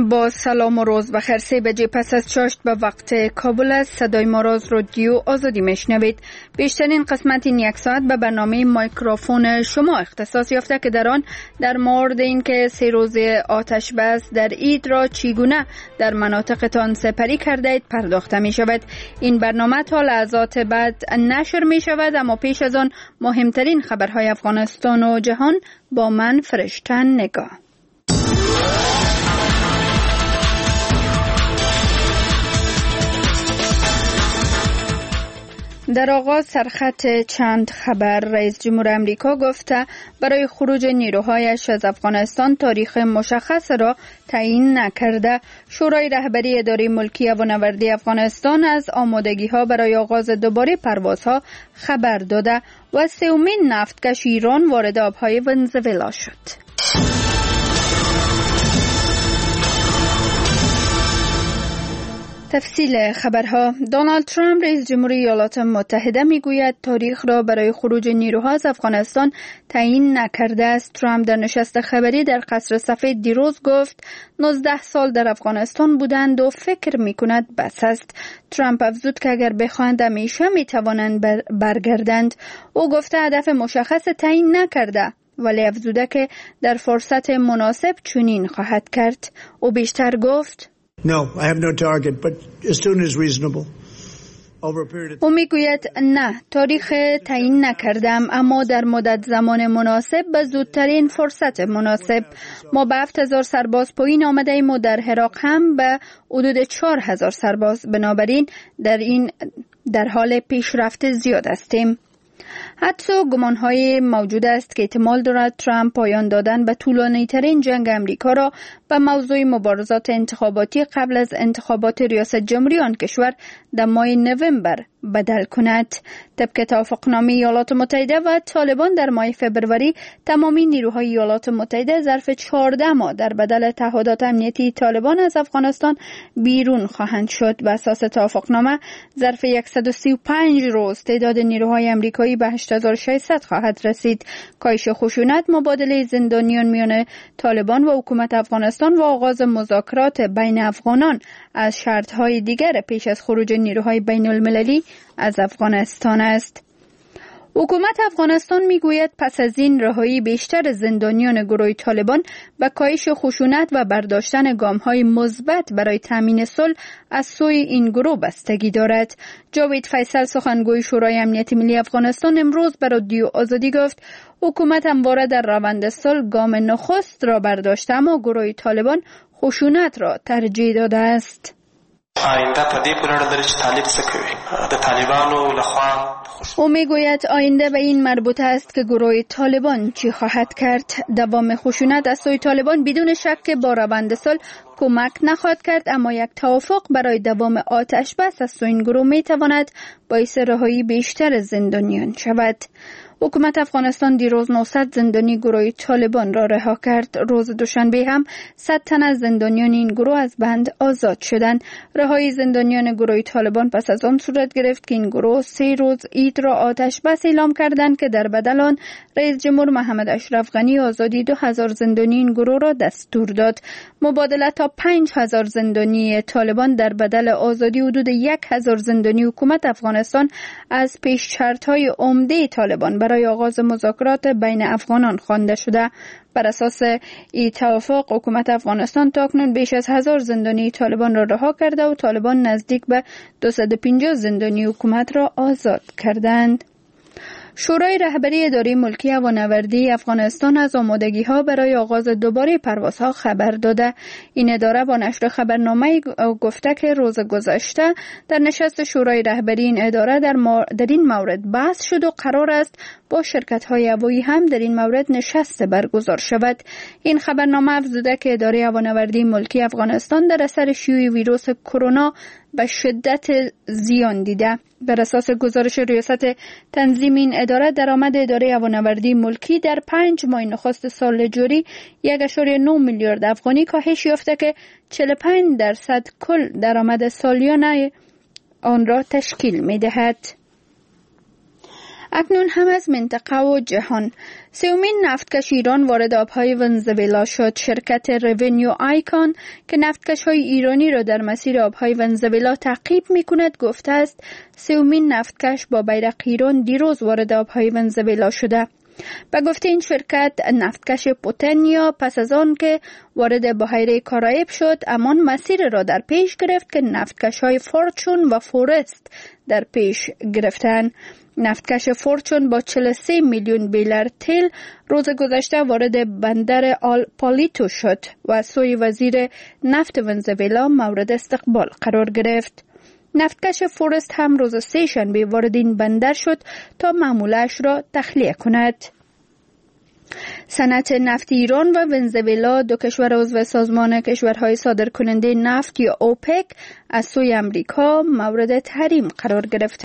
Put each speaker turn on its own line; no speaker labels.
با سلام و روز بخیر. 3 بجه پس از چاشت به وقت کابل است. صدای ما را از رادیو آزادی میشنوید. بیشترین قسمت این یک ساعت به برنامه مایکروفون شما اختصاص یافته که در آن در مورد اینکه 3 روز آتش بس در عید را چگونه در مناطقتان سپری کرده اید پرداخته می شود. این برنامه تا لحظات بعد نشر می شود، اما پیش از آن مهمترین خبرهای افغانستان و جهان با من فرشته نگاه. در آغاز سرخط چند خبر. رئیس جمهور امریکا گفته برای خروج نیروهایش از افغانستان تاریخ مشخص را تعیین نکرده. شورای رهبری اداره ملکی هوانوردی افغانستان از آمادگی‌ها برای آغاز دوباره پروازها خبر داده و 3مین نفتکش ایران وارد آبهای ونزوئلا شد. تفصیل خبرها. دونالد ترامپ رئیس جمهوری ایالات متحده میگوید تاریخ را برای خروج نیروها از افغانستان تعیین نکرده است. ترامپ در نشست خبری در قصر سفید دیروز گفت 19 سال در افغانستان بودند و فکر میکند بس است. ترامپ افزود که اگر بخواهند همیشه میتوانند برگردند. او گفته هدف مشخص تعیین نکرده، ولی افزوده که در فرصت مناسب چنین خواهد کرد. او بیشتر گفت
No, I have no target, but as soon as reasonable.
او میگوید نه، تاریخ تعیین نکردم، اما در مدت زمان مناسب به زودترین فرصت مناسب. ما به 7000 سرباز پایین آمده ایم و در عراق هم به حدود 4000 سرباز. بنابراین در حال پیشرفت زیاد هستیم. حتی گمان‌های موجود است که احتمال دارد ترامپ پایان دادن به طولانی‌ترین جنگ امریکا را به موضوع مبارزات انتخاباتی قبل از انتخابات ریاست جمهوری آن کشور در ماه نوامبر بدل کند. طبق توافقنامه ایالات متحده و طالبان در ماه فبروری تمامی نیروهای ایالات متحده ظرف 14 ماه در بدل تعهدات امنیتی طالبان از افغانستان بیرون خواهند شد. بر اساس توافقنامه ظرف 135 روز تعداد نیروهای امریکایی به 8600 خواهد رسید. کاهش خشونت، مبادله زندانیان میان طالبان و حکومت افغانستان و آغاز مذاکرات بین افغانان از شرط‌های دیگر پیش از خروج نیروهای بین المللی از افغانستان است. حکومت افغانستان میگوید پس از این رهایی بیشتر زندانیان گروه طالبان به کاهش خشونت و برداشتن گام‌های مثبت برای تامین صلح از سوی این گروه بستگی دارد. جاوید فیصل سخنگوی شورای امنیت ملی افغانستان امروز به رادیو آزادی گفت حکومت همواره در روند صلح گام نخست را برداشته، اما گروه طالبان خشونت را ترجیح داده است.
آینده په دې پورې اړه لري چې طالب څه کوي د طالبانو لخوا.
او میگوید آینده به این مربوط است که گروه طالبان چی خواهد کرد. دوام خشونت از سوی طالبان بدون شک با روند صلح کمک نخواهد کرد، اما یک توافق برای دوام آتش بس از سوی این گروه میتواند باعث رهایی بیشتر زندانیان شود. حکومت افغانستان دیروز 900 زندانی گروه طالبان را رها کرد. روز دوشنبه هم 100 تن از زندانیان این گروه از بند آزاد شدند. رهایی زندانیان گروه طالبان پس از آن صورت گرفت که این گروه 3 روز عید را آتش بس اعلام کردند که در بدل آن رئیس جمهور محمد اشرف غنی آزادی 2000 زندانی این گروه را دستور داد. مبادله تا 5000 زندانی طالبان در بدل آزادی حدود 1000 زندانی حکومت افغانستان از پیش شرط‌های عمده طالبان برای آغاز مذاکرات بین افغانان خوانده شده. بر اساس این توافق حکومت افغانستان تاکنون بیش از 1000 زندانی طالبان را رها کرده و طالبان نزدیک به 250 زندانی حکومت را آزاد کردند. شورای رهبری اداره ملکی هوانوردی افغانستان از آمادگی‌ها برای آغاز دوباره پروازها خبر داده. این اداره با نشر خبرنامه گفته که روز گذشته در نشست شورای رهبری این اداره در این مورد بحث شد و قرار است با شرکت‌های هوایی هم در این مورد نشست برگزار شود. این خبرنامه افزوده که اداره هوانوردی ملکی افغانستان در اثر شیوع ویروس کرونا به شدت زیان دیده. بر اساس گزارش ریاست تنظیم این اداره، درآمد اداره هوانوردی ملکی در 5 ماه نخست سال جاری 1.9 میلیارد افغانی کاهش یافته که 45% کل درآمد سالیانه آن را تشکیل می‌دهد. اکنون هم از منطقه و جهان. سومین نفتکش ایران وارد آبهای ونزوئلا شد. شرکت رونیو آیکان که نفتکش‌های ایرانی را در مسیر آبهای ونزوئلا تعقیب می‌کند گفته است سومین نفتکش با بیرق ایران دیروز وارد آبهای ونزوئلا شده. به گفته این شرکت نفتکش پوتنیا پس از آن که وارد بحیره کارائیب شد همان مسیر را در پیش گرفت که نفتکش‌های فورچون و فورست در پیش گرفتند. نفتکش فورچون با 43 میلیون بیرل تیل روز گذشته وارد بندر آل پالیتو شد و سوی وزیر نفت ونزوئلا مورد استقبال قرار گرفت. نفتکش فورست هم روز سه شنبه وارد این بندر شد تا محمولش را تخلیه کند. صنعت نفت ایران و ونزوئلا دو کشور عضو سازمان کشورهای صادرکننده نفت یا اوپک از سوی امریکا مورد تحریم قرار گرفت.